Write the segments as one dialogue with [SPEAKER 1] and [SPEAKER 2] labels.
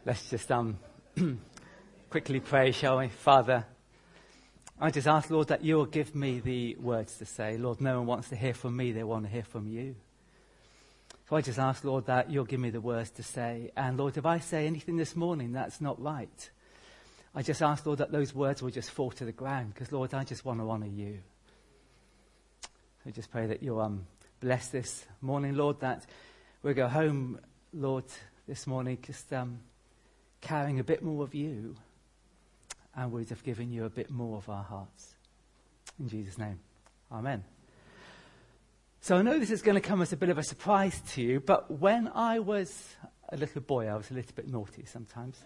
[SPEAKER 1] Let's just quickly pray, shall we? Father, I just ask, Lord, that you'll give me the words to say. Lord, no one wants to hear from me. They want to hear from you. So I just ask, Lord, that you'll give me the words to say. And, Lord, if I say anything this morning that's not right, I just ask, Lord, that those words will just fall to the ground. Because, Lord, I just want to honour you. So just pray that you'll bless this morning, Lord, that we'll go home, Lord, this morning just carrying a bit more of you, and we'd have given you a bit more of our hearts. In Jesus' name, amen. So I know this is going to come as a bit of a surprise to you, but when I was a little boy, I was a little bit naughty sometimes.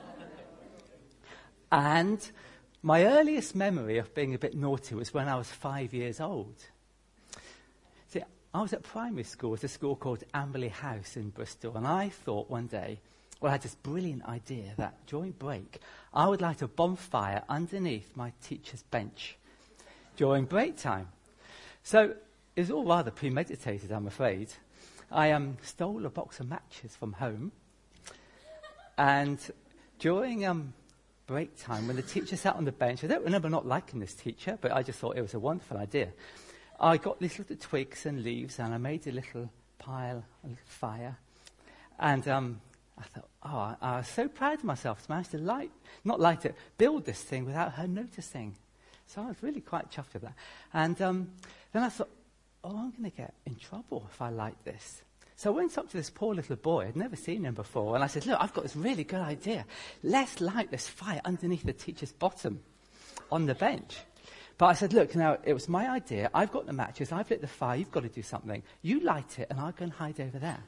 [SPEAKER 1] And my earliest memory of being a bit naughty was when I was 5 years old. See, I was at primary school, at a school called Amberley House in Bristol, and I thought one day, well, I had this brilliant idea that during break, I would light a bonfire underneath my teacher's bench during break time. So it was all rather premeditated, I'm afraid. I stole a box of matches from home, and during break time, when the teacher sat on the bench, I don't remember not liking this teacher, but I just thought it was a wonderful idea. I got these little twigs and leaves, and I made a little pile, a little fire, and I thought, I was so proud of myself to manage to build this thing without her noticing. So I was really quite chuffed with that. And then I thought, I'm going to get in trouble if I light this. So I went up to this poor little boy. I'd never seen him before. And I said, look, I've got this really good idea. Let's light this fire underneath the teacher's bottom on the bench. But I said, look, now, it was my idea. I've got the matches. I've lit the fire. You've got to do something. You light it, and I'll go and hide over there.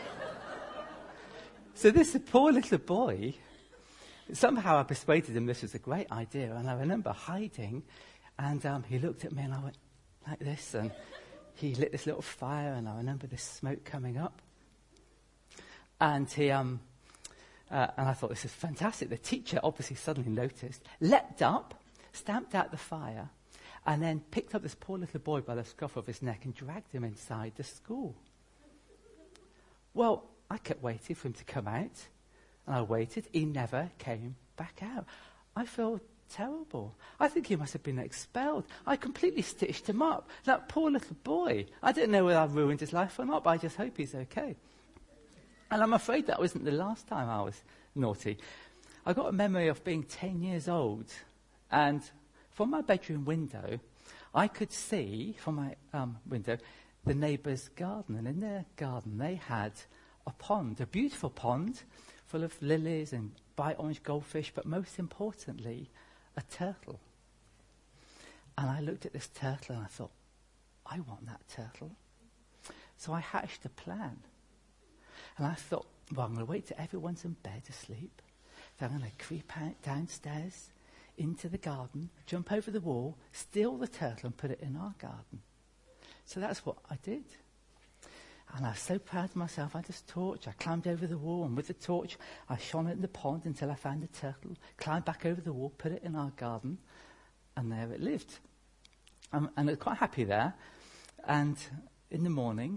[SPEAKER 1] So this poor little boy, somehow I persuaded him this was a great idea. And I remember hiding, and he looked at me, and I went like this, and he lit this little fire, and I remember this smoke coming up. And and I thought, this is fantastic. The teacher obviously suddenly noticed, leapt up, stamped out the fire, and then picked up this poor little boy by the scruff of his neck and dragged him inside the school. Well, I kept waiting for him to come out, and I waited. He never came back out. I felt terrible. I think he must have been expelled. I completely stitched him up. That poor little boy. I don't know whether I've ruined his life or not, but I just hope he's okay. And I'm afraid that wasn't the last time I was naughty. I got a memory of being 10 years old, and from my bedroom window, I could see, from my window, the neighbour's garden. And in their garden, they had a pond, a beautiful pond full of lilies and bright orange goldfish, but most importantly, a turtle. And I looked at this turtle and I thought, I want that turtle. So I hatched a plan. And I thought, well, I'm going to wait till everyone's in bed asleep. Then I'm going to creep out downstairs into the garden, jump over the wall, steal the turtle and put it in our garden. So that's what I did. And I was so proud of myself. I had this torch. I climbed over the wall, and with the torch, I shone it in the pond until I found the turtle, climbed back over the wall, put it in our garden, and there it lived. And I was quite happy there. And in the morning,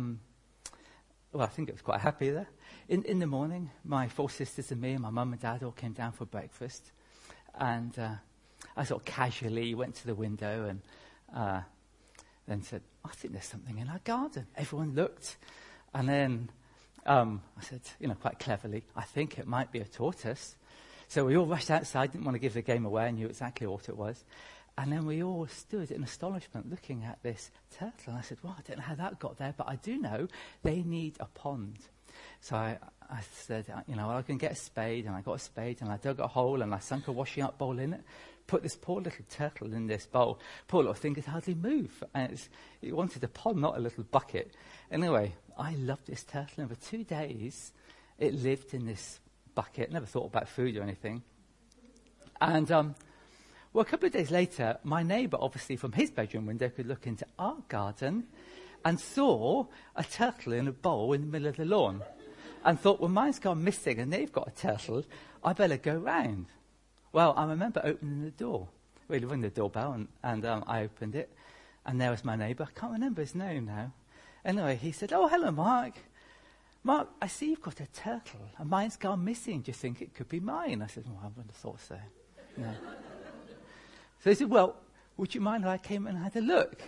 [SPEAKER 1] I think it was quite happy there. In the morning, my 4 sisters and me and my mum and dad all came down for breakfast. And I sort of casually went to the window and then said, I think there's something in our garden. Everyone looked. And then I said, quite cleverly, I think it might be a tortoise. So we all rushed outside, didn't want to give the game away, knew exactly what it was. And then we all stood in astonishment looking at this turtle. And I said, well, I don't know how that got there, but I do know they need a pond. So I said, I can get a spade. And I got a spade, and I dug a hole, and I sunk a washing up bowl in it. Put this poor little turtle in this bowl. Poor little thing could hardly move. And it wanted a pond, not a little bucket. Anyway, I loved this turtle. And for 2 days, it lived in this bucket. Never thought about food or anything. And, a couple of days later, my neighbour, obviously from his bedroom window, could look into our garden and saw a turtle in a bowl in the middle of the lawn. And thought, well, mine's gone missing and they've got a turtle. I better go round. Well, I remember opening the door. We rang the doorbell, and I opened it, and there was my neighbour. I can't remember his name now. Anyway, he said, oh, hello, Mark. Mark, I see you've got a turtle, and mine's gone missing. Do you think it could be mine? I said, well, I wouldn't have thought so. No. So he said, well, would you mind if I came and had a look?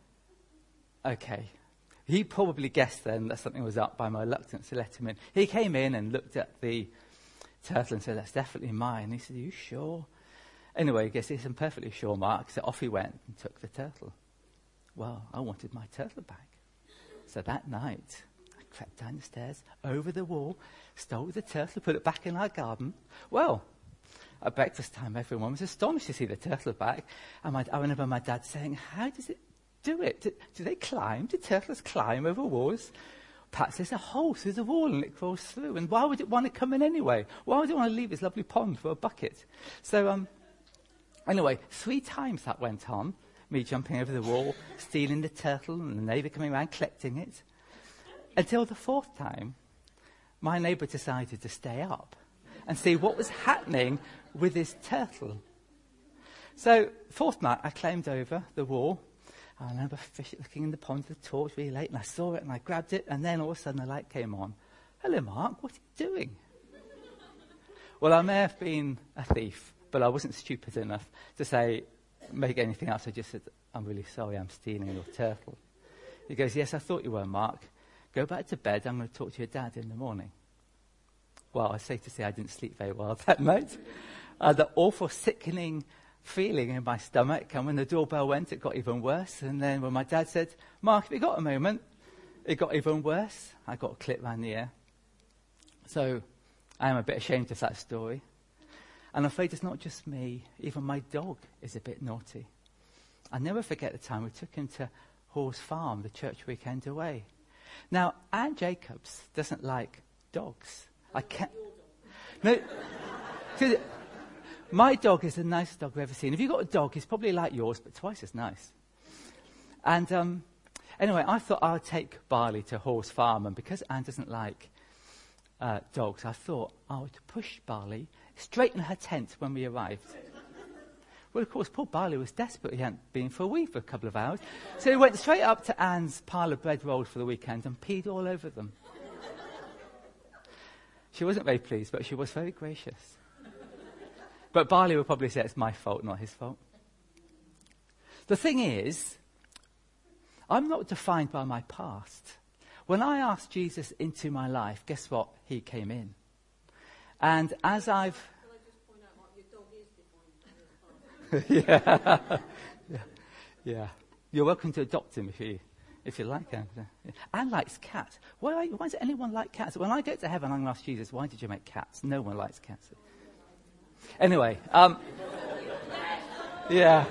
[SPEAKER 1] Okay. He probably guessed then that something was up by my reluctance to let him in. He came in and looked at the turtle and said, that's definitely mine. He said, are you sure? Anyway, I guess he's perfectly sure, Mark. So off he went and took the turtle. Well, I wanted my turtle back. So that night, I crept down the stairs, over the wall, stole the turtle, put it back in our garden. Well, at breakfast time, everyone was astonished to see the turtle back. And I remember my dad saying, how does it do it? Do they climb? Do turtles climb over walls? Perhaps there's a hole through the wall and it crawls through. And why would it want to come in anyway? Why would it want to leave its lovely pond for a bucket? So, anyway, 3 times that went on. Me jumping over the wall, stealing the turtle, and the neighbour coming around collecting it. Until the 4th time, my neighbour decided to stay up and see what was happening with his turtle. So, 4th night, I climbed over the wall. I remember looking in the pond with the torch really late, and I saw it, and I grabbed it, and then all of a sudden the light came on. Hello, Mark, what are you doing? Well, I may have been a thief, but I wasn't stupid enough to make anything else. I just said, I'm really sorry, I'm stealing your turtle. He goes, yes, I thought you were, Mark. Go back to bed, I'm going to talk to your dad in the morning. Well, I say to say I didn't sleep very well that night. I had that awful sickening feeling in my stomach, and when the doorbell went, it got even worse. And then when my dad said, Mark, have you got a moment? It got even worse. I got a clip round the ear. So I am a bit ashamed of that story. And I'm afraid it's not just me. Even my dog is a bit naughty. I'll never forget the time we took him to Hall's Farm, the church weekend away. Now, Anne Jacobs doesn't like dogs. I can't... No, my dog is the nicest dog I've ever seen. If you've got a dog, he's probably like yours, but twice as nice. And anyway, I thought I would take Barley to Hall's Farm, and because Anne doesn't like dogs, I thought I would push Barley straight in her tent when we arrived. Well, of course, poor Barley was desperate. He hadn't been for a week for a couple of hours. So he went straight up to Anne's pile of bread rolls for the weekend and peed all over them. She wasn't very pleased, but she was very gracious. But Barley would probably say it's my fault, not his fault. The thing is, I'm not defined by my past. When I asked Jesus into my life, guess what? He came in. And as I've...
[SPEAKER 2] Can I just point out, Mark, your dog is defined by his past.
[SPEAKER 1] Yeah. You're welcome to adopt him if you like him. Anne likes cats. Why does anyone like cats? When I get to heaven, I'm going to ask Jesus, why did you make cats? No one likes cats. Anyway, yeah.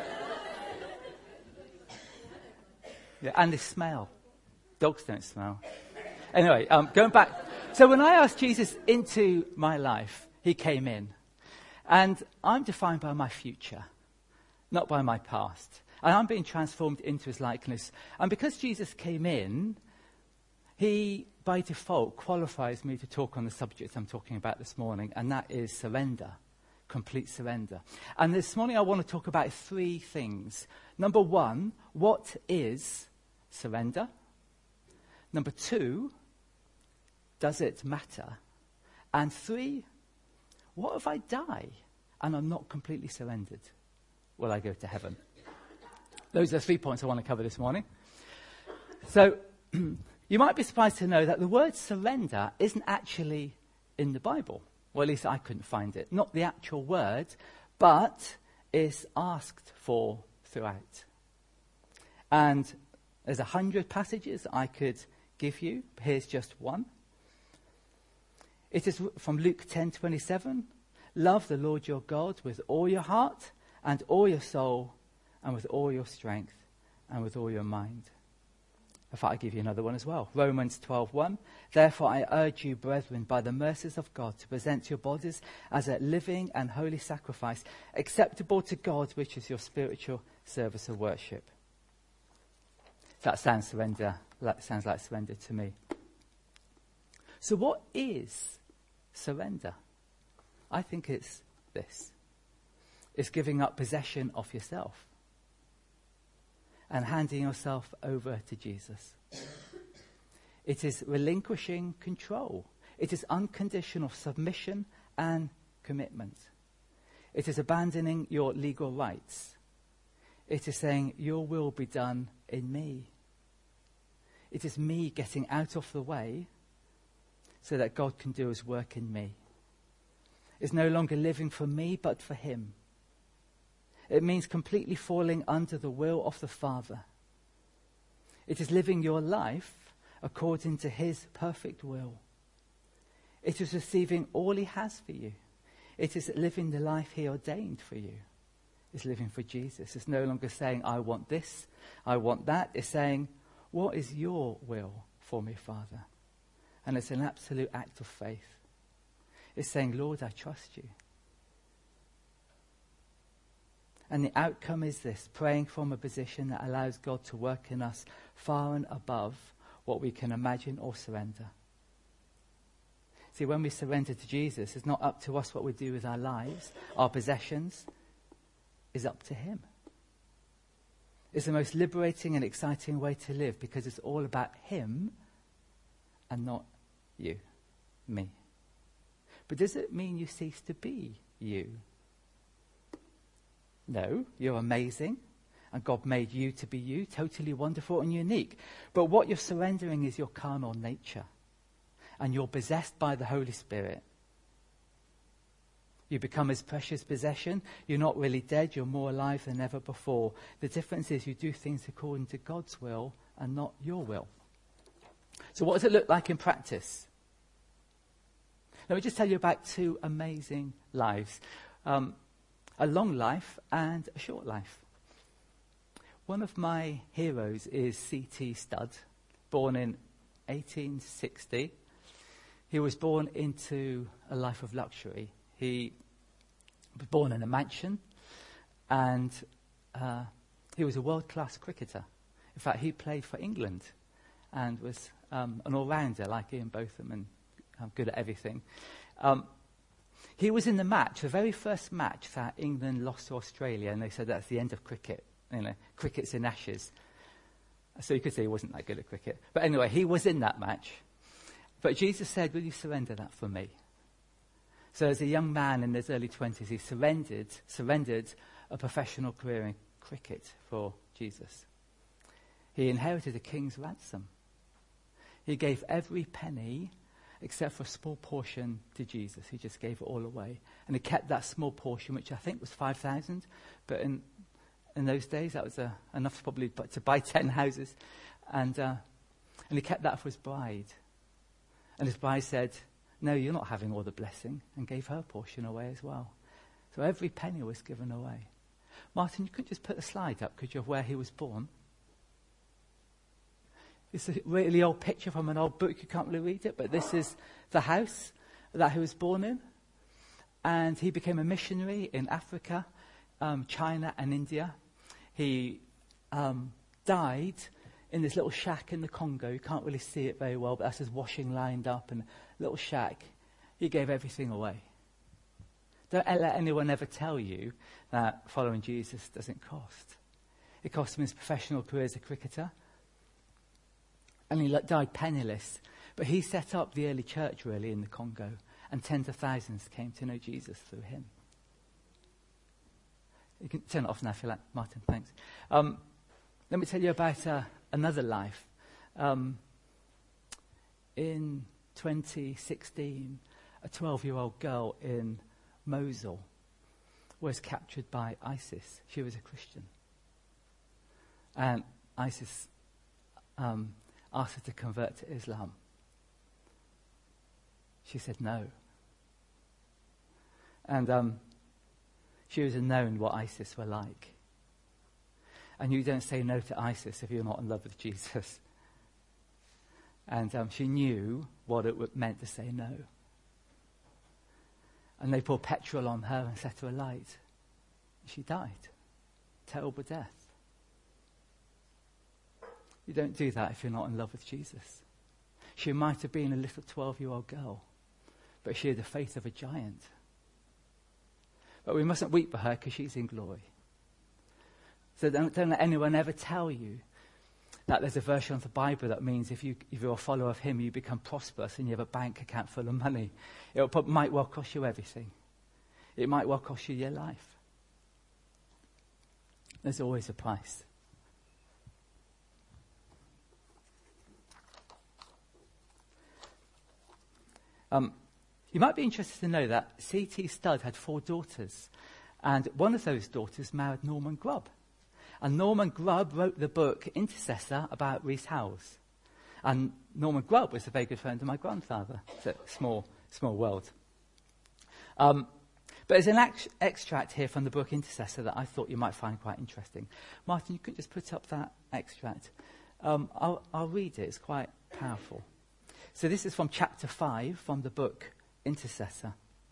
[SPEAKER 1] Yeah, and they smell. Dogs don't smell. Anyway, going back. So when I asked Jesus into my life, he came in. And I'm defined by my future, not by my past. And I'm being transformed into his likeness. And because Jesus came in, he, by default, qualifies me to talk on the subject I'm talking about this morning, and that is surrender, complete surrender. And this morning I want to talk about 3 things. Number 1, what is surrender? Number 2, does it matter? And 3, what if I die and I'm not completely surrendered? Will I go to heaven? Those are 3 points I want to cover this morning. So, you might be surprised to know that the word surrender isn't actually in the Bible. Well, at least I couldn't find it. Not the actual word, but is asked for throughout. And there's 100 passages I could give you. Here's just one. It is from Luke 10:27. Love the Lord your God with all your heart and all your soul and with all your strength and with all your mind. In fact, I give you another one as well. Romans 12:1. Therefore I urge you, brethren, by the mercies of God, to present your bodies as a living and holy sacrifice, acceptable to God, which is your spiritual service of worship. That sounds like surrender to me. So what is surrender? I think it's this. It's giving up possession of yourself and handing yourself over to Jesus. It is relinquishing control. It is unconditional submission and commitment. It is abandoning your legal rights. It is saying, your will be done in me. It is me getting out of the way so that God can do his work in me. It's no longer living for me, but for him. It means completely falling under the will of the Father. It is living your life according to his perfect will. It is receiving all he has for you. It is living the life he ordained for you. It's living for Jesus. It's no longer saying, I want this, I want that. It's saying, what is your will for me, Father? And it's an absolute act of faith. It's saying, Lord, I trust you. And the outcome is this, praying from a position that allows God to work in us far and above what we can imagine or surrender. See, when we surrender to Jesus, it's not up to us what we do with our lives, our possessions. It's up to him. It's the most liberating and exciting way to live because it's all about him and not you, me. But does it mean you cease to be you? No, you're amazing, and God made you to be you, totally wonderful and unique. But what you're surrendering is your carnal nature, and you're possessed by the Holy Spirit. You become his precious possession. You're not really dead, you're more alive than ever before. The difference is you do things according to God's will and not your will. So what does it look like in practice? Let me just tell you about two amazing lives. A long life and a short life. One of my heroes is C.T. Studd, born in 1860. He was born into a life of luxury. He was born in a mansion, and he was a world-class cricketer. In fact, he played for England and was an all-rounder like Ian Botham and good at everything. He was in the match, the very first match that England lost to Australia, and they said that's the end of cricket. You know, cricket's in ashes. So you could say he wasn't that good at cricket. But anyway, he was in that match. But Jesus said, will you surrender that for me? So as a young man in his early 20s, he surrendered a professional career in cricket for Jesus. He inherited a king's ransom. He gave every penny except for a small portion to Jesus. He just gave it all away. And he kept that small portion, which I think was 5,000. But in those days, that was enough probably to buy 10 houses. And he kept that for his bride. And his bride said, no, you're not having all the blessing, and gave her portion away as well. So every penny was given away. Martin, you could just put the slide up, could you, of where he was born? It's a really old picture from an old book. You can't really read it, but this is the house that he was born in. And he became a missionary in Africa, China and India. He died in this little shack in the Congo. You can't really see it very well, but that's his washing lined up and a little shack. He gave everything away. Don't let anyone ever tell you that following Jesus doesn't cost. It cost him his professional career as a cricketer. And he died penniless. But he set up the early church, really, in the Congo. And tens of thousands came to know Jesus through him. You can turn it off now if you like, Martin, thanks. Let me tell you about another life. In 2016, a 12-year-old girl in Mosul was captured by ISIS. She was a Christian. And ISIS asked her to convert to Islam. She said no. And she was known what ISIS were like. And you don't say no to ISIS if you're not in love with Jesus. And she knew what it meant to say no. And they poured petrol on her and set her alight. She died. Terrible death. You don't do that if you're not in love with Jesus. She might have been a little 12-year-old girl, but she had the faith of a giant. But we mustn't weep for her because she's in glory. So don't let anyone ever tell you That there's a version of the Bible that means if you're a follower of him, you become prosperous and you have a bank account full of money. It might well cost you everything. It might well cost you your life. There's always a price. You might be interested to know that C.T. Studd had 4 daughters, and one of those daughters married Norman Grubb. And Norman Grubb wrote the book Intercessor about Rees Howells. And Norman Grubb was a very good friend of my grandfather. It's a small world. But there's an extract here from the book Intercessor that I thought you might find quite interesting. Martin, you could just put up that extract. I'll read it. It's quite powerful. So this is from chapter 5 from the book Intercessor.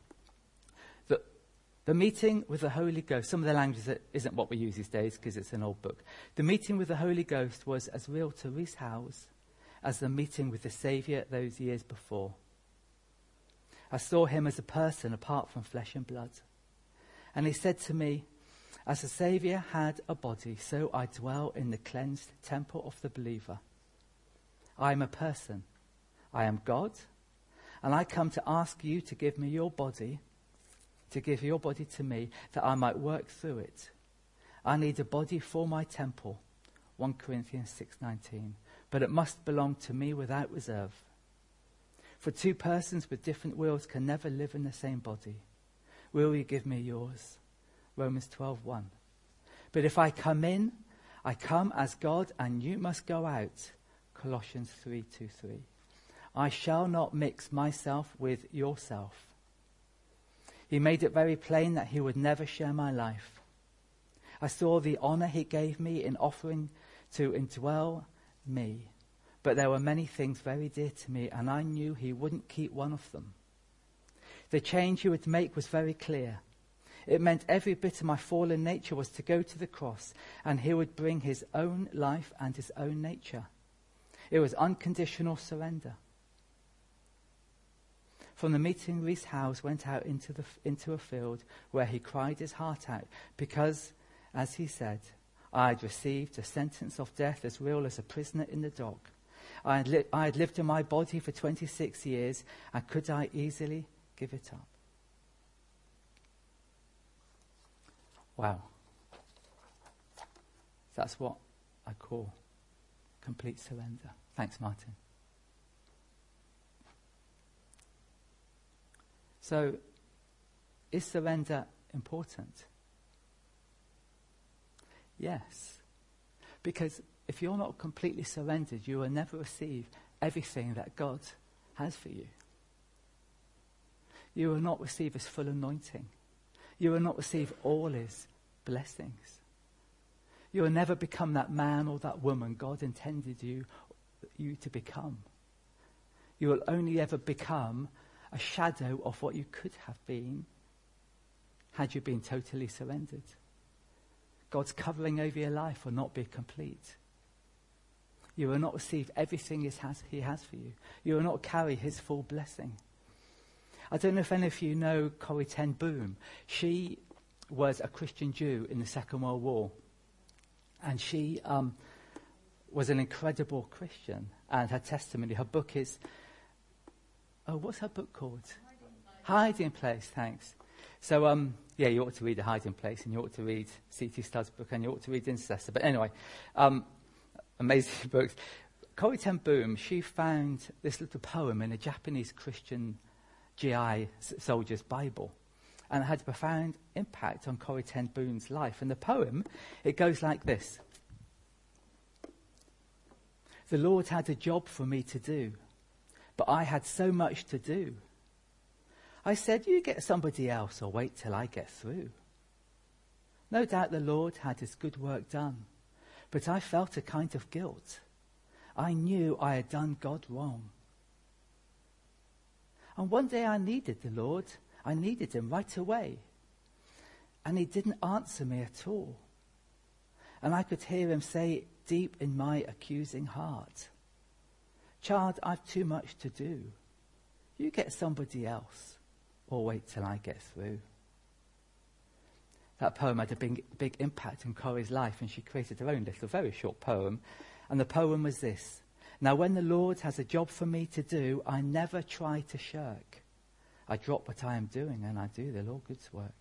[SPEAKER 1] The meeting with the Holy Ghost, some of the language that isn't what we use these days because it's an old book. The meeting with the Holy Ghost was as real to Rees Howells as the meeting with the Saviour those years before. I saw him as a person apart from flesh and blood. And he said to me, as the Saviour had a body, so I dwell in the cleansed temple of the believer. I am a person. I am God. And I come to ask you to give me your body, to give your body to me, that I might work through it. I need a body for my temple, 1 Corinthians 6:19, but it must belong to me without reserve. For 2 persons with different wills can never live in the same body. Will you give me yours? Romans 12:1. But if I come in, I come as God, and you must go out. Colossians 3:2-3. I shall not mix myself with yourself. He made it very plain that he would never share my life. I saw the honor he gave me in offering to indwell me. But there were many things very dear to me, and I knew he wouldn't keep one of them. The change he would make was very clear. It meant every bit of my fallen nature was to go to the cross, and he would bring his own life and his own nature. It was unconditional surrender. From the meeting, Rees Howells went out into a field where he cried his heart out because, as he said, I had received a sentence of death as real as a prisoner in the dock. I had lived in my body for 26 years, and could I easily give it up? Wow. That's what I call complete surrender. Thanks, Martin. So, is surrender important? Yes. Because if you're not completely surrendered, you will never receive everything that God has for you. You will not receive his full anointing. You will not receive all his blessings. You will never become that man or that woman God intended you to become. You will only ever become a shadow of what you could have been had you been totally surrendered. God's covering over your life will not be complete. You will not receive everything he has for you. You will not carry his full blessing. I don't know if any of you know Corrie ten Boom. She was a Christian Jew in the Second World War. And she was an incredible Christian. And her testimony, her book is... Oh, what's her book called? Hiding Place, thanks. So, you ought to read The Hiding Place, and you ought to read C.T. Studd's book, and you ought to read Intercessor. But anyway, amazing books. Corrie ten Boom, she found this little poem in a Japanese Christian GI soldier's Bible. And it had a profound impact on Corrie ten Boom's life. And the poem, it goes like this. The Lord had a job for me to do, but I had so much to do. I said, you get somebody else or wait till I get through. No doubt the Lord had his good work done, but I felt a kind of guilt. I knew I had done God wrong. And one day I needed the Lord. I needed him right away. And he didn't answer me at all. And I could hear him say deep in my accusing heart, child, I've too much to do. You get somebody else, or wait till I get through. That poem had a big impact on Corrie's life, and she created her own little, very short poem. And the poem was this: "Now when the Lord has a job for me to do, I never try to shirk. I drop what I am doing and I do the Lord's work."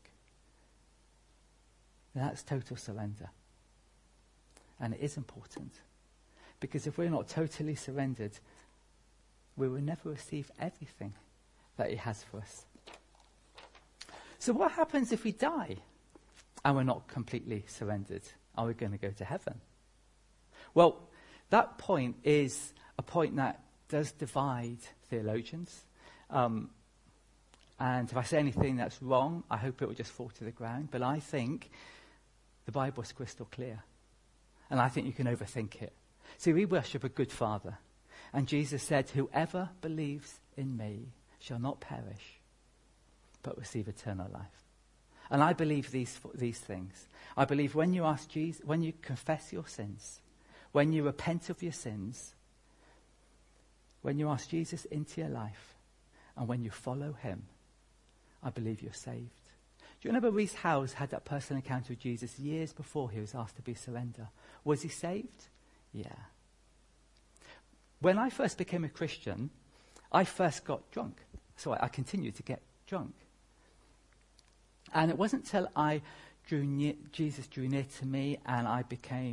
[SPEAKER 1] Now that's total surrender. And it is important. Because if we're not totally surrendered, we will never receive everything that he has for us. So what happens if we die and we're not completely surrendered? Are we going to go to heaven? Well, that point is a point that does divide theologians. And if I say anything that's wrong, I hope it will just fall to the ground. But I think the Bible is crystal clear. And I think you can overthink it. See, we worship a good Father. And Jesus said, "Whoever believes in me shall not perish, but receive eternal life." And I believe these things. I believe when you ask Jesus, when you confess your sins, when you repent of your sins, when you ask Jesus into your life, and when you follow him, I believe you're saved. Do you remember Rees Howes had that personal encounter with Jesus years before he was asked to be surrender? Was he saved? Yeah. When I first became a Christian, I first got drunk. So I continued to get drunk. And it wasn't until Jesus drew near to me and I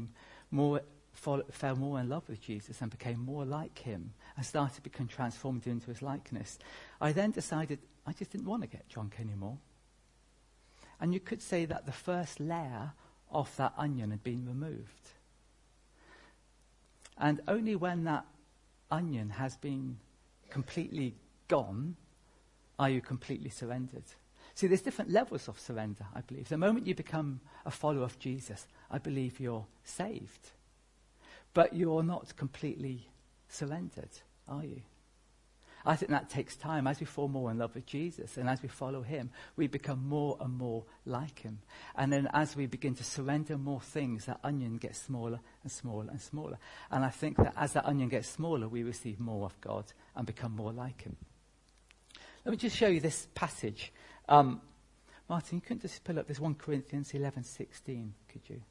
[SPEAKER 1] fell more in love with Jesus and became more like him and started to become transformed into his likeness. I then decided I just didn't want to get drunk anymore. And you could say that the first layer of that onion had been removed. And only when that onion has been completely gone are you completely surrendered. See, there's different levels of surrender, I believe. The moment you become a follower of Jesus, I believe you're saved. But you're not completely surrendered, are you? I think that takes time. As we fall more in love with Jesus and as we follow him, we become more and more like him. And then as we begin to surrender more things, that onion gets smaller and smaller and smaller. And I think that as that onion gets smaller, we receive more of God and become more like him. Let me just show you this passage. Martin, you couldn't just pull up this 1 Corinthians 11:16, could you?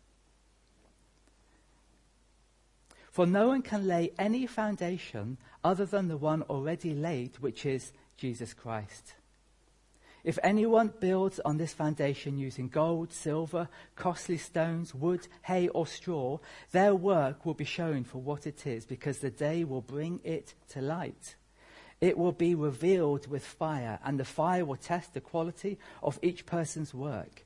[SPEAKER 1] "For no one can lay any foundation other than the one already laid, which is Jesus Christ. If anyone builds on this foundation using gold, silver, costly stones, wood, hay, or straw, their work will be shown for what it is, because the day will bring it to light. It will be revealed with fire, and the fire will test the quality of each person's work.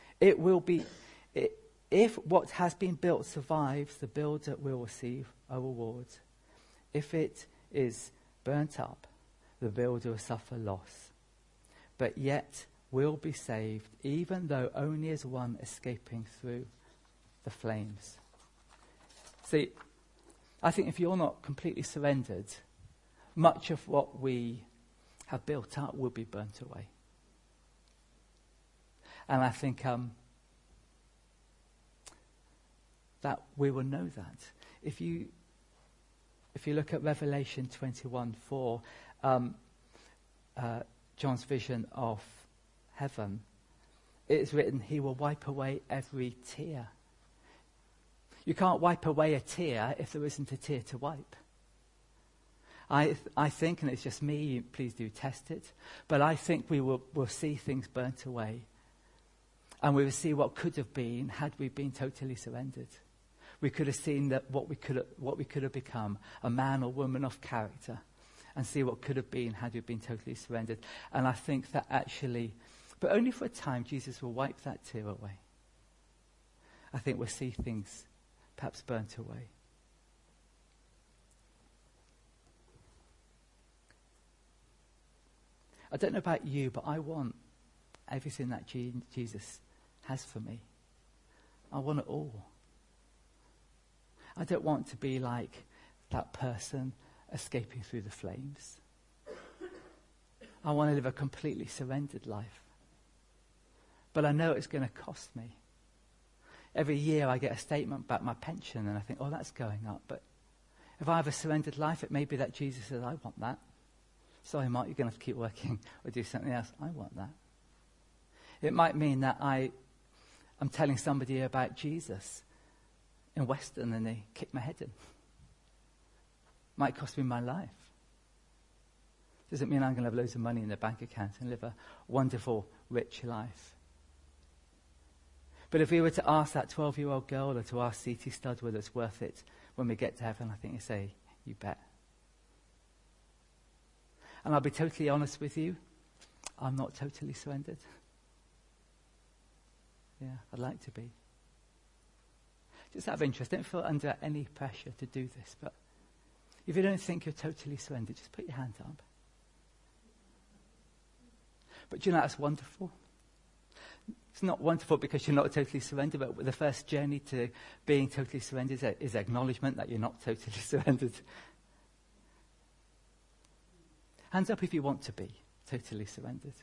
[SPEAKER 1] If what has been built survives, the builder will receive a reward. If it is burnt up, the builder will suffer loss, but yet will be saved, even though only as one escaping through the flames." See, I think if you're not completely surrendered, much of what we have built up will be burnt away. And I think that we will know that. If you look at Revelation 21:4, John's vision of heaven, it is written, he will wipe away every tear. You can't wipe away a tear if there isn't a tear to wipe. I think, and it's just me, please do test it, but I think we'll see things burnt away. And we will see what could have been had we been totally surrendered. We could have seen that what we could have become, a man or woman of character, and see what could have been had we been totally surrendered. And I think that actually, but only for a time, Jesus will wipe that tear away. I think we'll see things perhaps burnt away. I don't know about you, but I want everything that Jesus has for me. I want it all. I don't want to be like that person escaping through the flames. I want to live a completely surrendered life. But I know it's going to cost me. Every year I get a statement about my pension and I think, oh, that's going up. But if I have a surrendered life, it may be that Jesus says, I want that. Sorry, Mark, you're going to have to keep working or do something else. I want that. It might mean that I'm telling somebody about Jesus in Weston and they kick my head in. Might cost me my life. Doesn't mean I'm going to have loads of money in the bank account and live a wonderful, rich life. But if we were to ask that 12-year-old girl or to ask C.T. Studd whether it's worth it when we get to heaven, I think you say, you bet. And I'll be totally honest with you, I'm not totally surrendered. Yeah, I'd like to be. Just out of interest, don't feel under any pressure to do this, but if you don't think you're totally surrendered, just put your hand up. But do you know that's wonderful? It's not wonderful because you're not totally surrendered, but the first journey to being totally surrendered is acknowledgement that you're not totally surrendered. Hands up if you want to be totally surrendered.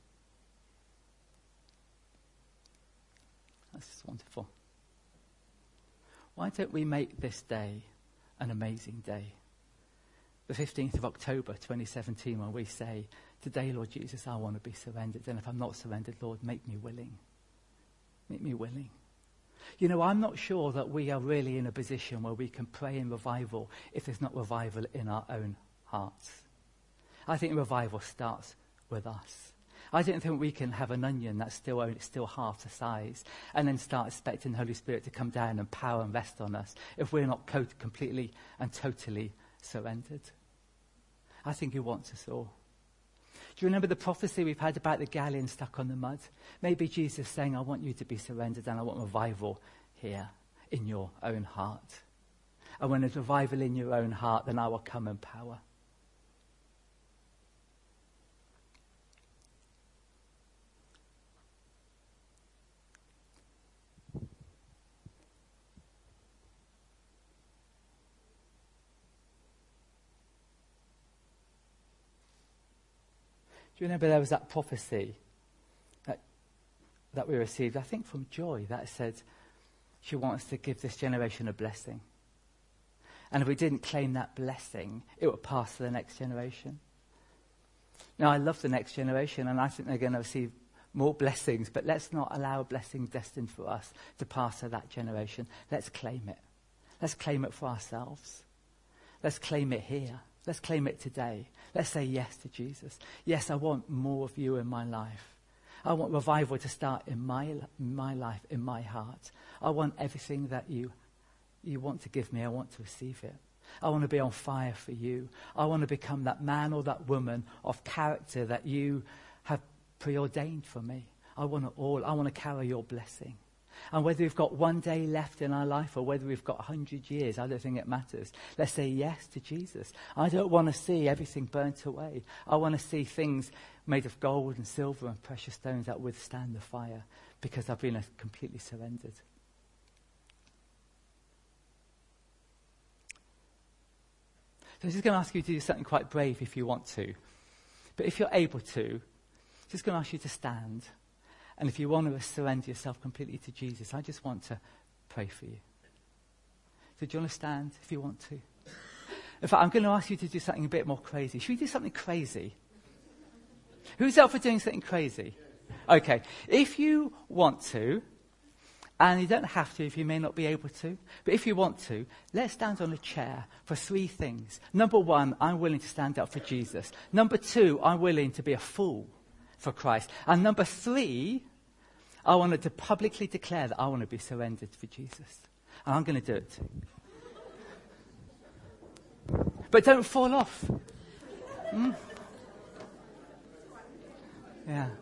[SPEAKER 1] That's just wonderful. Why don't we make this day an amazing day? The 15th of October 2017, when we say, today, Lord Jesus, I want to be surrendered. And if I'm not surrendered, Lord, make me willing. Make me willing. You know, I'm not sure that we are really in a position where we can pray in revival if there's not revival in our own hearts. I think revival starts with us. I don't think we can have an onion that's still half the size and then start expecting the Holy Spirit to come down and power and rest on us if we're not completely and totally surrendered. I think he wants us all. Do you remember the prophecy we've had about the galleon stuck on the mud? Maybe Jesus saying, I want you to be surrendered and I want revival here in your own heart. And when there's revival in your own heart, then I will come in power. Do you remember there was that prophecy that we received, I think from Joy, that said she wants to give this generation a blessing. And if we didn't claim that blessing, it would pass to the next generation. Now, I love the next generation, and I think they're going to receive more blessings, but let's not allow a blessing destined for us to pass to that generation. Let's claim it. Let's claim it for ourselves. Let's claim it here. Let's claim it today. Let's say yes to Jesus. Yes, I want more of you in my life. I want revival to start in my life, in my heart. I want everything that you want to give me. I want to receive it. I want to be on fire for you. I want to become that man or that woman of character that you have preordained for me. I want it all. I want to carry your blessing. And whether we've got one day left in our life or whether we've got 100 years, I don't think it matters. Let's say yes to Jesus. I don't want to see everything burnt away. I want to see things made of gold and silver and precious stones that withstand the fire because I've been completely surrendered. So I'm just going to ask you to do something quite brave if you want to. But if you're able to, I'm just going to ask you to stand. And if you want to surrender yourself completely to Jesus, I just want to pray for you. So do you want to stand if you want to? In fact, I'm going to ask you to do something a bit more crazy. Should we do something crazy? Who's up for doing something crazy? Okay. If you want to, and you don't have to if you may not be able to, but if you want to, let's stand on a chair for 3 things. Number 1, I'm willing to stand up for Jesus. Number 2, I'm willing to be a fool for Christ. And number 3, I wanted to publicly declare that I want to be surrendered for Jesus. And I'm going to do it too. But don't fall off. Yeah.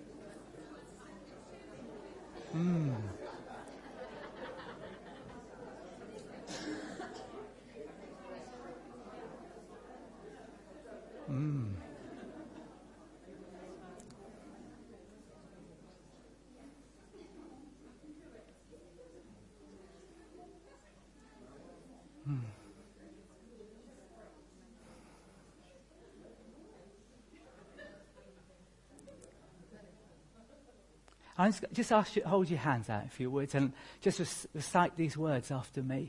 [SPEAKER 1] I just ask you, hold your hands out if you would, and just recite these words after me.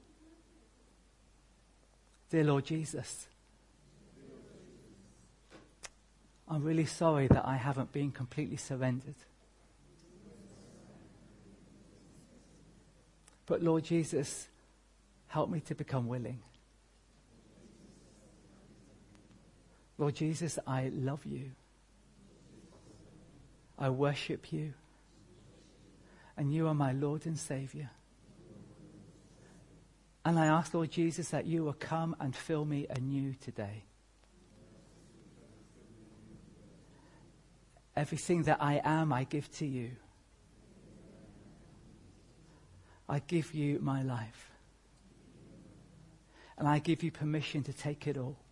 [SPEAKER 1] Dear Lord Jesus, I'm really sorry that I haven't been completely surrendered. But Lord Jesus, help me to become willing. Lord Jesus, I love you. I worship you. And you are my Lord and Savior. And I ask, Lord Jesus, that you will come and fill me anew today. Everything that I am, I give to you. I give you my life. And I give you permission to take it all.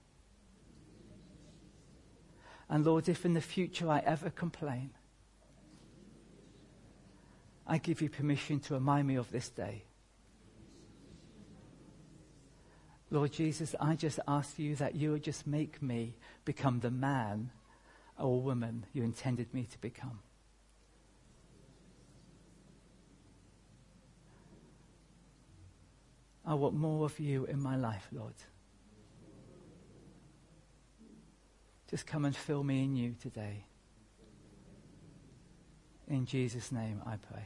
[SPEAKER 1] And Lord, if in the future I ever complain, I give you permission to remind me of this day. Lord Jesus, I just ask you that you would just make me become the man or woman you intended me to become. I want more of you in my life, Lord. Just come and fill me in you today. In Jesus' name I pray.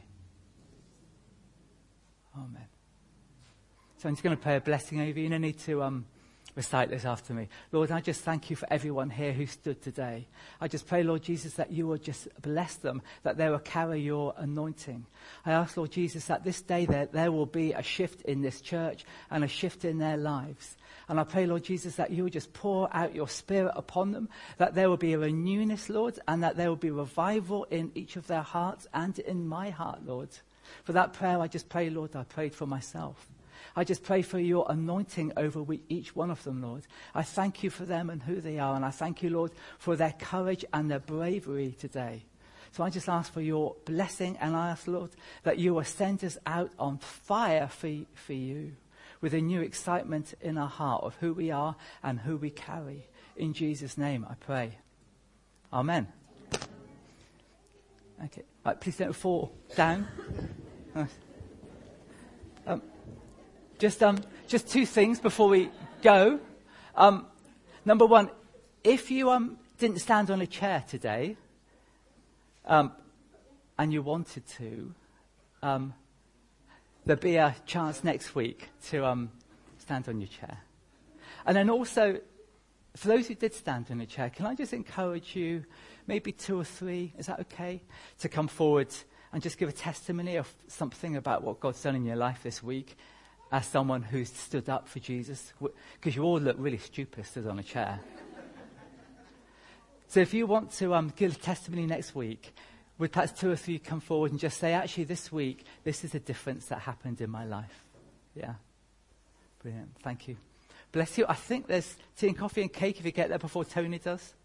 [SPEAKER 1] Amen. So I'm just going to pray a blessing over you. You don't need to recite this after me. Lord, I just thank you for everyone here who stood today. I just pray, Lord Jesus, that you will just bless them, that they will carry your anointing. I ask, Lord Jesus, that this day there will be a shift in this church and a shift in their lives. And I pray, Lord Jesus, that you will just pour out your Spirit upon them, that there will be a newness, Lord, and that there will be revival in each of their hearts and in my heart, Lord. For that prayer, I just pray, Lord, I prayed for myself. I just pray for your anointing over each one of them, Lord. I thank you for them and who they are. And I thank you, Lord, for their courage and their bravery today. So I just ask for your blessing. And I ask, Lord, that you will send us out on fire for you, with a new excitement in our heart of who we are and who we carry. In Jesus' name, I pray. Amen. Okay. Right, please don't fall down. Just two things before we go. Number one, if you didn't stand on a chair today, and you wanted to, there'll be a chance next week to stand on your chair. And then also, for those who did stand on a chair, can I just encourage you, maybe 2 or 3, is that okay, to come forward and just give a testimony of something about what God's done in your life this week, as someone who's stood up for Jesus, because you all look really stupid stood on a chair. So if you want to give a testimony next week, would perhaps 2 or 3 come forward and just say, actually this week, this is a difference that happened in my life. Yeah. Brilliant. Thank you. Bless you. I think there's tea and coffee and cake if you get there before Tony does.